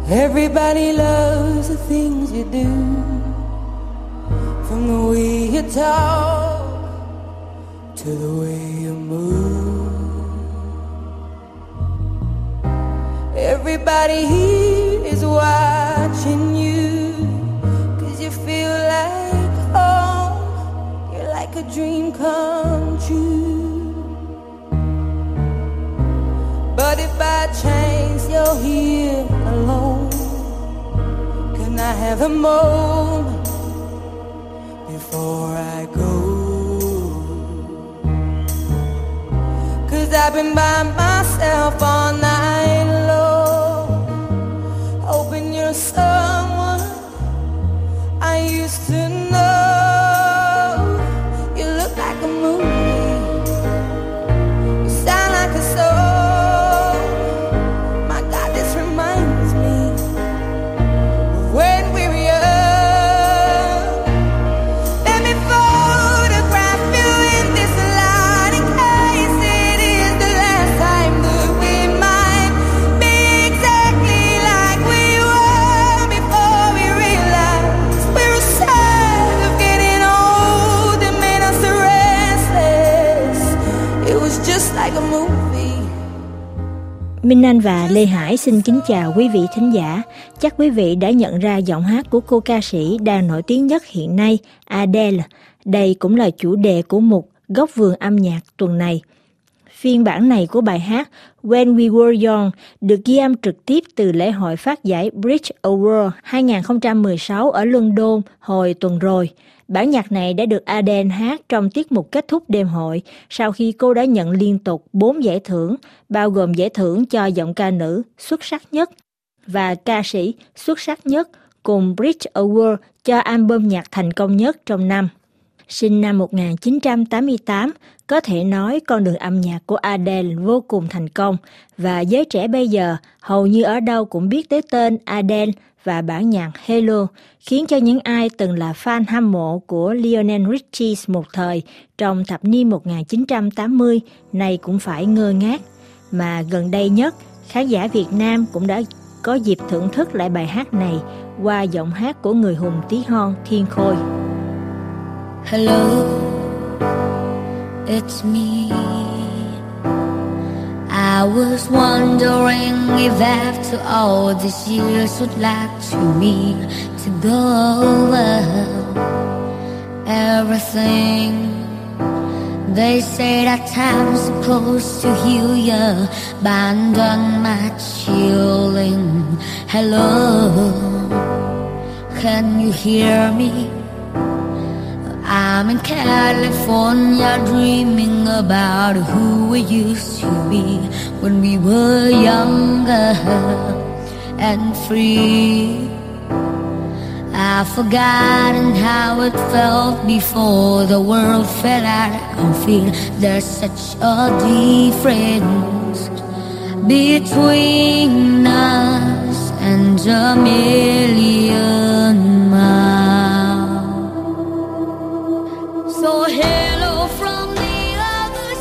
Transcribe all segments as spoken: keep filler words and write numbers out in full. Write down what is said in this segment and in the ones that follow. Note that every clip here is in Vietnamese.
Everybody loves the things you do, from the way you talk to the way you move. Everybody here is watching you, 'cause you feel like home. You're like a dream come true. But if by chance you're here alone, can I have a moment before I go? 'Cause I've been by myself all night long, hoping you're someone I used to know. You look like a movie, you sound like a song. My God, this reminds me of when we were young. Let me photograph you in this light, in case it is the last time that we might be exactly like we were before we realized we were sad of getting old. It made us restless. It was just like a movie. Minh Anh và Lê Hải xin kính chào quý vị thính giả. Chắc quý vị đã nhận ra giọng hát của cô ca sĩ đang nổi tiếng nhất hiện nay, Adele. Đây cũng là chủ đề của mục Góc vườn âm nhạc tuần này. Phiên bản này của bài hát When We Were Young được ghi âm trực tiếp từ lễ hội phát giải Brit Awards hai không một sáu ở London hồi tuần rồi. Bản nhạc này đã được Adele hát trong tiết mục kết thúc đêm hội sau khi cô đã nhận liên tục bốn giải thưởng, bao gồm giải thưởng cho giọng ca nữ xuất sắc nhất và ca sĩ xuất sắc nhất cùng Brit Awards cho album nhạc thành công nhất trong năm. Sinh năm một nghìn chín trăm tám mươi tám, có thể nói con đường âm nhạc của Adele vô cùng thành công và giới trẻ bây giờ hầu như ở đâu cũng biết tới tên Adele và bản nhạc Hello, khiến cho những ai từng là fan hâm mộ của Lionel Richie một thời trong thập niên một nghìn chín trăm tám mươi này cũng phải ngơ ngác. Mà gần đây nhất, khán giả Việt Nam cũng đã có dịp thưởng thức lại bài hát này qua giọng hát của người hùng tí hon Thiên Khôi. Hello, it's me. I was wondering if after all these years would like to me to go over everything. They say that time's supposed to heal you, but I'm done my chilling. Hello, can you hear me? I'm in California dreaming about who we used to be when we were younger and free. I've forgotten how it felt before the world fell at our feet. There's such a difference between us and a million miles. So hello from the other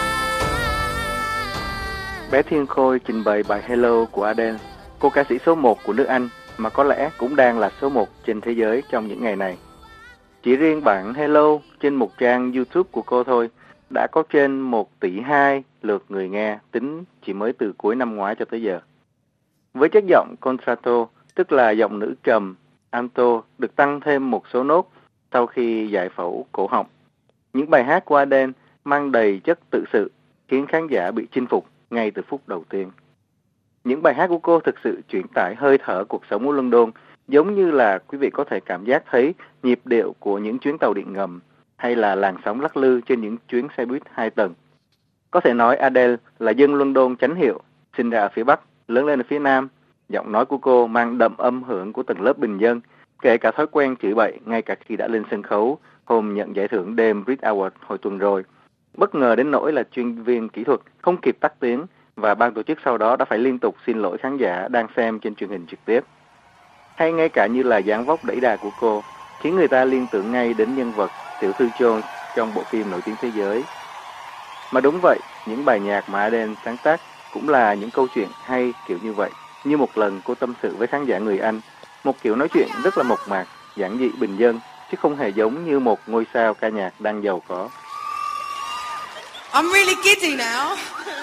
side. Bé Thiên Khôi trình bày bài Hello của Adele, cô ca sĩ số một của nước Anh mà có lẽ cũng đang là số một trên thế giới trong những ngày này. Chỉ riêng bản Hello trên một trang YouTube của cô thôi đã có trên một tỷ hai lượt người nghe tính chỉ mới từ cuối năm ngoái cho tới giờ. Với chất giọng contralto, tức là giọng nữ trầm, alto được tăng thêm một số nốt sau khi giải phẫu cổ họng. Những bài hát của Adele mang đầy chất tự sự, khiến khán giả bị chinh phục ngay từ phút đầu tiên. Những bài hát của cô thực sự truyền tải hơi thở cuộc sống của London, giống như là quý vị có thể cảm giác thấy nhịp điệu của những chuyến tàu điện ngầm hay là làn sóng lắc lư trên những chuyến xe buýt hai tầng. Có thể nói Adele là dân London chánh hiệu, sinh ra ở phía Bắc, lớn lên ở phía Nam. Giọng nói của cô mang đậm âm hưởng của tầng lớp bình dân, kể cả thói quen chửi bậy ngay cả khi đã lên sân khấu hôm nhận giải thưởng đêm Brit Awards hồi tuần rồi. Bất ngờ đến nỗi là chuyên viên kỹ thuật không kịp tắt tiếng và ban tổ chức sau đó đã phải liên tục xin lỗi khán giả đang xem trên truyền hình trực tiếp. Hay ngay cả như là dáng vóc đẫy đà của cô, khiến người ta liên tưởng ngay đến nhân vật tiểu thư Jones trong bộ phim nổi tiếng thế giới. Mà đúng vậy, những bài nhạc mà Adele sáng tác cũng là những câu chuyện hay kiểu như vậy. như một lần cô tâm sự với khán giả người Anh, một kiểu nói chuyện rất là mộc mạc, giản dị bình dân, chứ không hề giống như một ngôi sao ca nhạc đang giàu có. I'm really giddy now.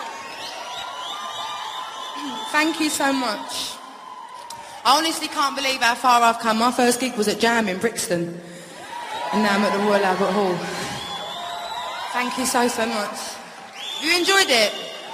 Thank you so much. I honestly can't believe how far I've come. My first gig was at Jam in Brixton, and now I'm at the Royal Albert Hall. Thank you so, so much. You enjoyed it?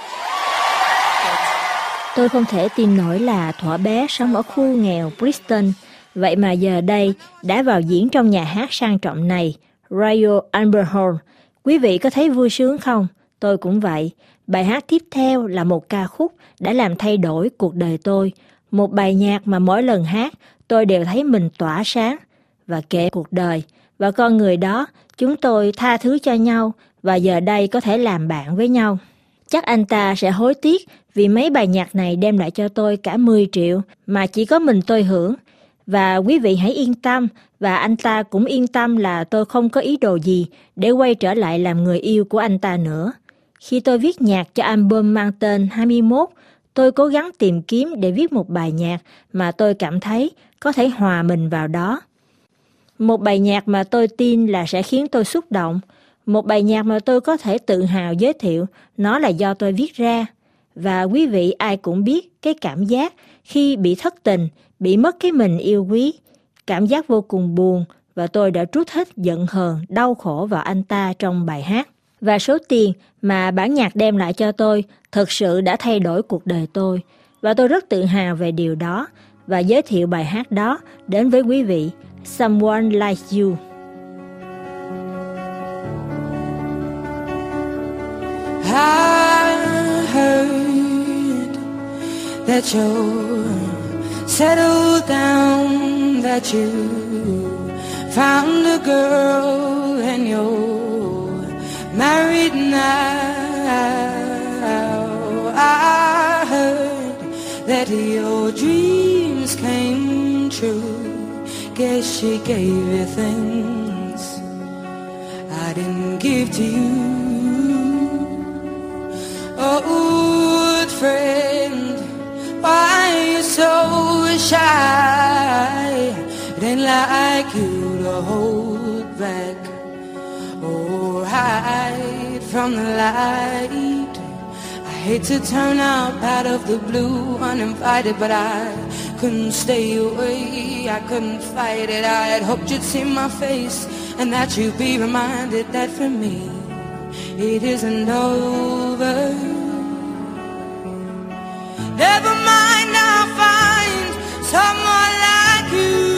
Tôi không thể tin nổi là thuở bé sống ở khu nghèo Brixton, vậy mà giờ đây đã vào diễn trong nhà hát sang trọng này, Royal Albert Hall. Quý vị có thấy vui sướng không? Tôi cũng vậy. Bài hát tiếp theo là một ca khúc đã làm thay đổi cuộc đời tôi. Một bài nhạc mà mỗi lần hát tôi đều thấy mình tỏa sáng. Và kể cuộc đời và con người đó, chúng tôi tha thứ cho nhau và giờ đây có thể làm bạn với nhau. Chắc anh ta sẽ hối tiếc vì mấy bài nhạc này đem lại cho tôi cả mười triệu mà chỉ có mình tôi hưởng. Và quý vị hãy yên tâm, và anh ta cũng yên tâm là tôi không có ý đồ gì để quay trở lại làm người yêu của anh ta nữa. Khi tôi viết nhạc cho album mang tên hai mươi mốt, tôi cố gắng tìm kiếm để viết một bài nhạc mà tôi cảm thấy có thể hòa mình vào đó. Một bài nhạc mà tôi tin là sẽ khiến tôi xúc động. Một bài nhạc mà tôi có thể tự hào giới thiệu nó là do tôi viết ra. Và quý vị ai cũng biết cái cảm giác khi bị thất tình, bị mất cái mình yêu quý. Cảm giác vô cùng buồn và tôi đã trút hết giận hờn, đau khổ vào anh ta trong bài hát. Và số tiền mà bản nhạc đem lại cho tôi thực sự đã thay đổi cuộc đời tôi. Và tôi rất tự hào về điều đó và giới thiệu bài hát đó đến với quý vị. Someone Like You. I heard that you're settled down, that you found a girl and you're married now. I heard that your dreams came true. Guess she gave you things I didn't give to you. Old friend, why are you so shy? It ain't like you to hold back or hide from the light. I hate to turn up out of the blue uninvited, but I couldn't stay away, I couldn't fight it. I had hoped you'd see my face and that you'd be reminded that for me it isn't over. Never mind, I'll find someone like you.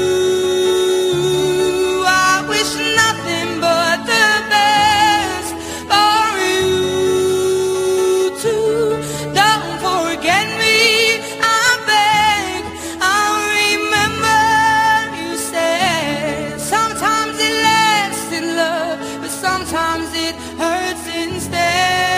I wish nothing but the best for you too. Don't forget me, I beg. I'll remember you said sometimes it lasts in love, but sometimes it hurts instead.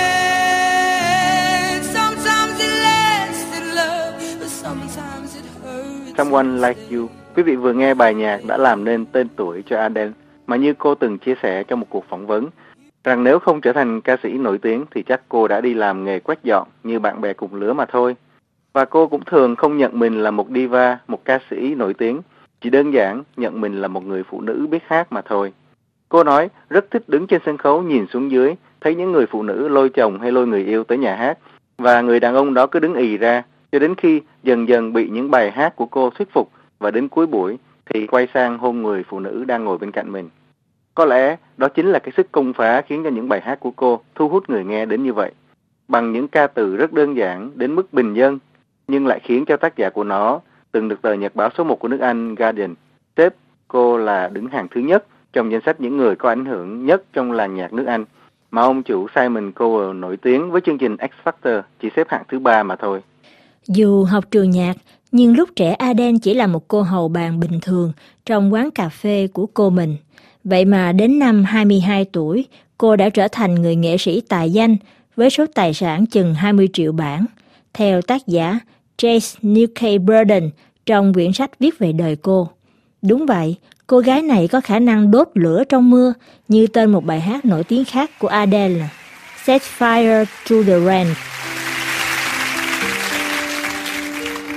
Someone Like You. Quý vị vừa nghe bài nhạc đã làm nên tên tuổi cho Adele, mà như cô từng chia sẻ trong một cuộc phỏng vấn, rằng nếu không trở thành ca sĩ nổi tiếng thì chắc cô đã đi làm nghề quét dọn như bạn bè cùng lứa mà thôi. Và cô cũng thường không nhận mình là một diva, một ca sĩ nổi tiếng, chỉ đơn giản nhận mình là một người phụ nữ biết hát mà thôi. Cô nói rất thích đứng trên sân khấu nhìn xuống dưới, thấy những người phụ nữ lôi chồng hay lôi người yêu tới nhà hát, và người đàn ông đó cứ đứng ì ra, cho đến khi dần dần bị những bài hát của cô thuyết phục, và đến cuối buổi thì quay sang hôn người phụ nữ đang ngồi bên cạnh mình. Có lẽ đó chính là cái sức công phá khiến cho những bài hát của cô thu hút người nghe đến như vậy. Bằng những ca từ rất đơn giản đến mức bình dân, nhưng lại khiến cho tác giả của nó từng được tờ nhật báo số một của nước Anh Guardian xếp cô là đứng hàng thứ nhất trong danh sách những người có ảnh hưởng nhất trong làng nhạc nước Anh, mà ông chủ Simon Cowell nổi tiếng với chương trình X Factor chỉ xếp hạng thứ ba mà thôi. Dù học trường nhạc, nhưng lúc trẻ Adele chỉ là một cô hầu bàn bình thường trong quán cà phê của cô mình. Vậy mà đến năm hai mươi hai tuổi, cô đã trở thành người nghệ sĩ tài danh với số tài sản chừng hai mươi triệu bảng. Theo tác giả Chase Newkay Burden trong quyển sách viết về đời cô. Đúng vậy, cô gái này có khả năng đốt lửa trong mưa, như tên một bài hát nổi tiếng khác của Adele là Set Fire to the Rain.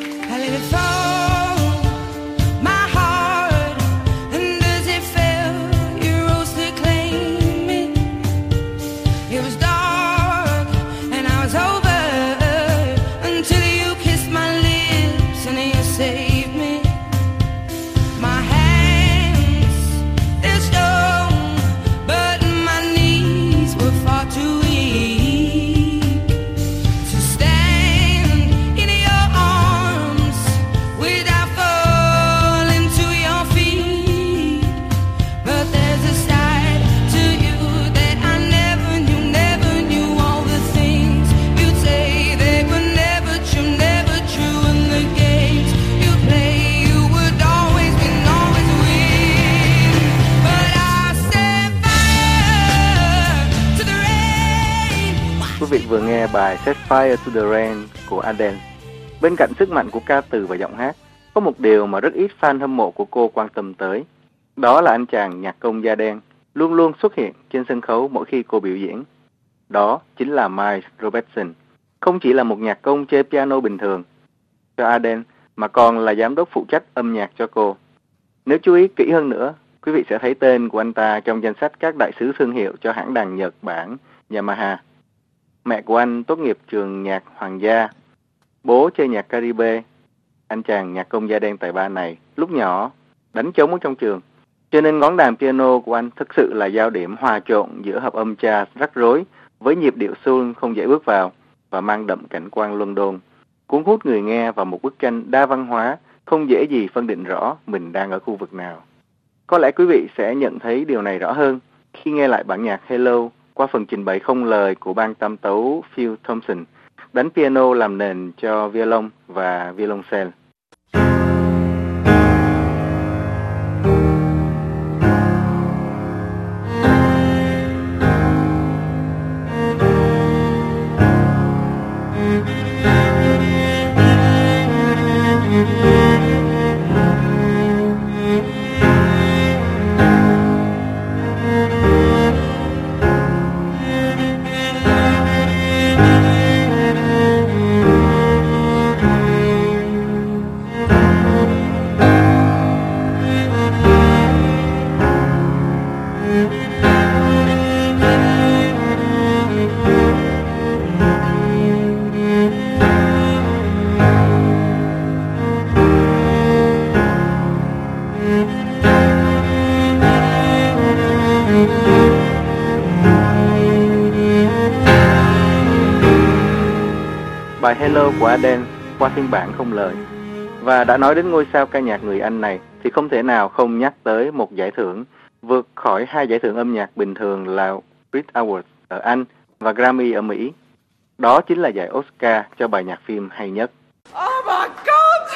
Quý vị vừa nghe bài Set Fire to the Rain của Adele. Bên cạnh sức mạnh của ca từ và giọng hát, có một điều mà rất ít fan hâm mộ của cô quan tâm tới. Đó là anh chàng nhạc công da đen luôn luôn xuất hiện trên sân khấu mỗi khi cô biểu diễn. Đó chính là Miles Robertson. Không chỉ là một nhạc công chơi piano bình thường cho Adele, mà còn là giám đốc phụ trách âm nhạc cho cô. Nếu chú ý kỹ hơn nữa, quý vị sẽ thấy tên của anh ta trong danh sách các đại sứ thương hiệu cho hãng đàn Nhật Bản Yamaha. Mẹ của anh tốt nghiệp trường nhạc Hoàng gia, bố chơi nhạc Caribe. Anh chàng nhạc công da đen tài ba này lúc nhỏ đánh trống ở trong trường, cho nên ngón đàn piano của anh thực sự là giao điểm hòa trộn giữa hợp âm jazz rắc rối với nhịp điệu soul không dễ bước vào và mang đậm cảnh quan London, cuốn hút người nghe vào một bức tranh đa văn hóa, không dễ gì phân định rõ mình đang ở khu vực nào. Có lẽ quý vị sẽ nhận thấy điều này rõ hơn khi nghe lại bản nhạc Hello qua phần trình bày không lời của ban tam tấu Phil Thompson, đánh piano làm nền cho violon và violoncelle. Bài Hello của Adele qua phiên bản không lời. Và đã nói đến ngôi sao ca nhạc người Anh này thì không thể nào không nhắc tới một giải thưởng vượt khỏi hai giải thưởng âm nhạc bình thường là Brit Awards ở Anh và Grammy ở Mỹ. Đó chính là giải Oscar cho bài nhạc phim hay nhất. Oh my God!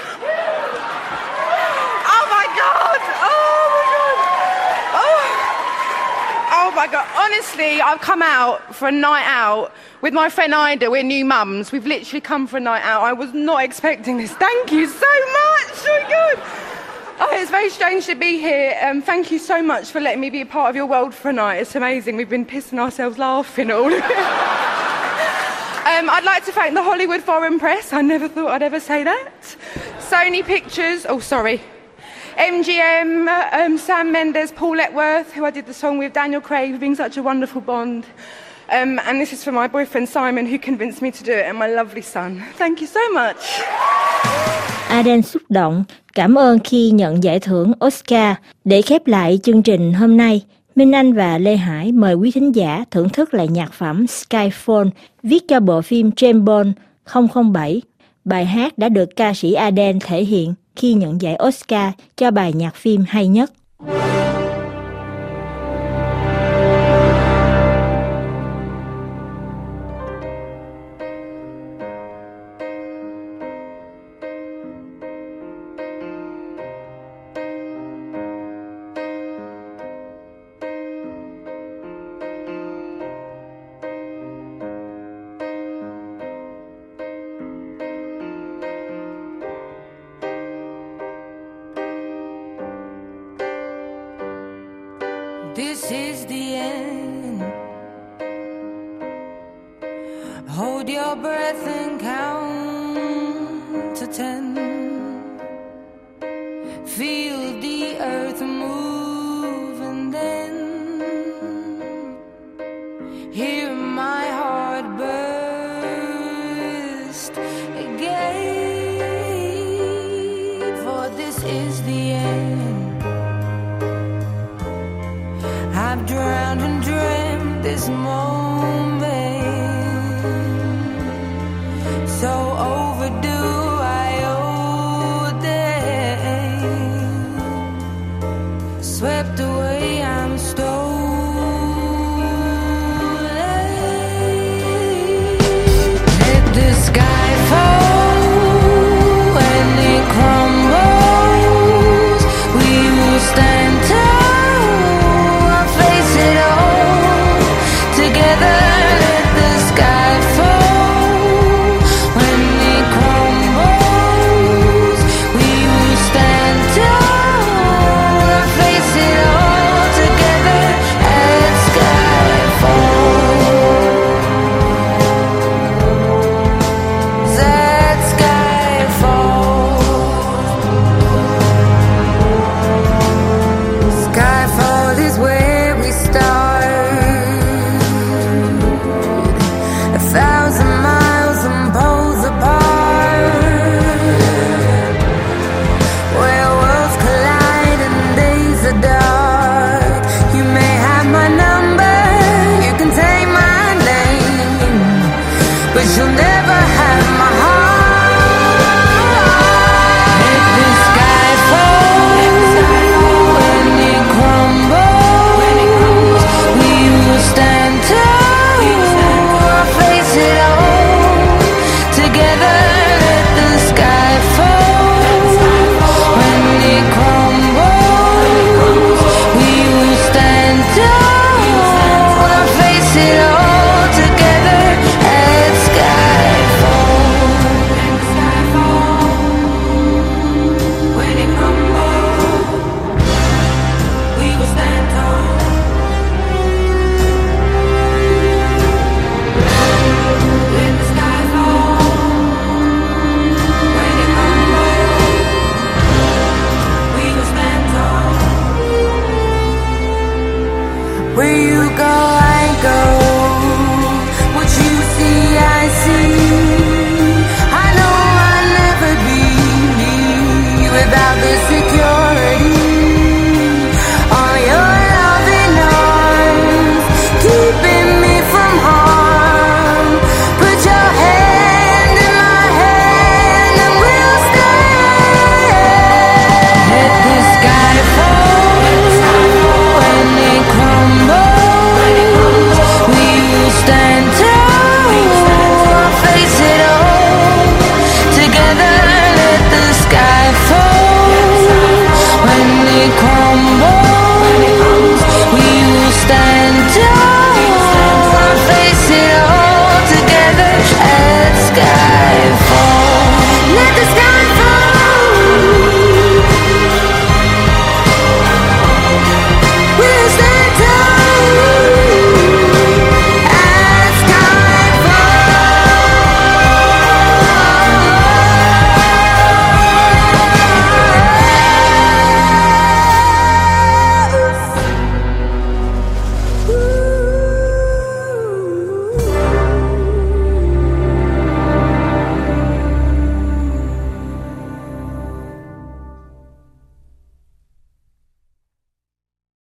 Oh my God! Oh my God! Oh. Oh my God! Honestly, I've come out for a night out with my friend Ida. We're new mums. We've literally come for a night out. I was not expecting this. Thank you so much. Oh my God! Oh, it's very strange to be here. Um, thank you so much for letting me be a part of your world for a night. It's amazing. We've been pissing ourselves laughing all. Um, I'd like to thank the Hollywood Foreign Press. I never thought I'd ever say that. Sony Pictures. Oh, sorry. M G M, um, Sam Mendes, Paul Letworth, who I did the song with, Daniel Craig, for being such a wonderful Bond. Um, and this is for my boyfriend Simon, who convinced me to do it, and my lovely son. Thank you so much. Adele xúc động, cảm ơn khi nhận giải thưởng Oscar. Để khép lại chương trình hôm nay, Minh Anh và Lê Hải mời quý thính giả thưởng thức lại nhạc phẩm Skyfall viết cho bộ phim James Bond không không bảy. Bài hát đã được ca sĩ Adele thể hiện khi nhận giải Oscar cho bài nhạc phim hay nhất. This is the end. Hold your breath and count to ten. feel the earth move and then hear my heart burst again, for this is the end. I've drowned and dreamt this moment, so overdue I owe them. Swept away, I'm stolen. Let the sky fall when it crumbles. We will stand tall, I'll face it all together. Let the sky fall when it crumbles. We will stand tall, I'll face it all together. As sky falls, as sky falls. Skyfall is where we start, a thousand miles and poles apart, where worlds collide and days are dark. You may have my number, you can take my name, but you'll never have my heart.